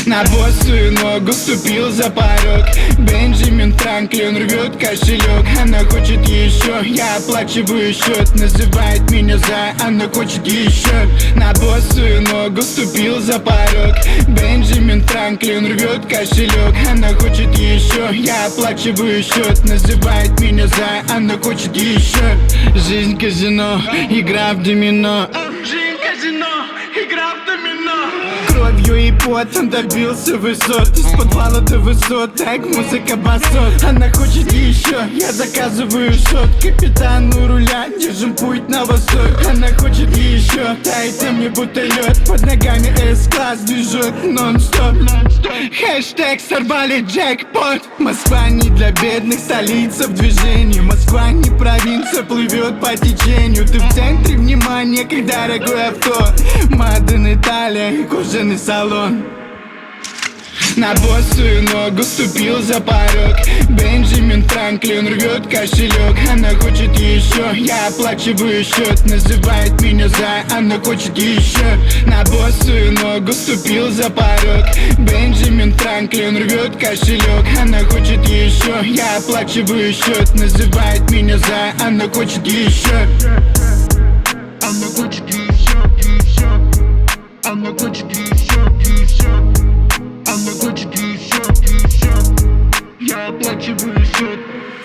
На босую ногу ступил за порог. Бенджамин Франклин рвет кошелек. Она хочет еще, я оплачиваю счет. Называет меня за, она хочет еще. На босую ногу ступил за порог. Бенджамин Франклин рвет кошелек. Она хочет еще, я оплачиваю счет. Называет меня за, она хочет еще. Жизнь казино, игра в домино. Жизнь казино, игра в домино. Кровью и потом добился высот. Из подвала до высот, так музыка басот. Она хочет еще, я заказываю шот. Капитан у руля, держим путь на восток. Она хочет еще, тает на мне будто лед. Под ногами С-класс движет нон-стоп. Хэштег сорвали джекпот. Москва не для бедных, столица в движении. Москва не провинция, плывет по течению. Ты в центре внимания, как дорогое авто. Маден Италия и кожаный салон. На босую ногу ступил за порог. Бенджамин Франклин рвет кошелек. Она хочет еще, я оплачиваю счет. Называет меня за, она хочет еще. На босую ногу ступил за порог. Бенджамин Франклин рвет кошелек. Она хочет еще, я оплачиваю счет. Называет меня за, она хочет еще. Она хочет еще, еще. Она хочет еще, еще. Она хочет еще, еще. Я оплачиваю.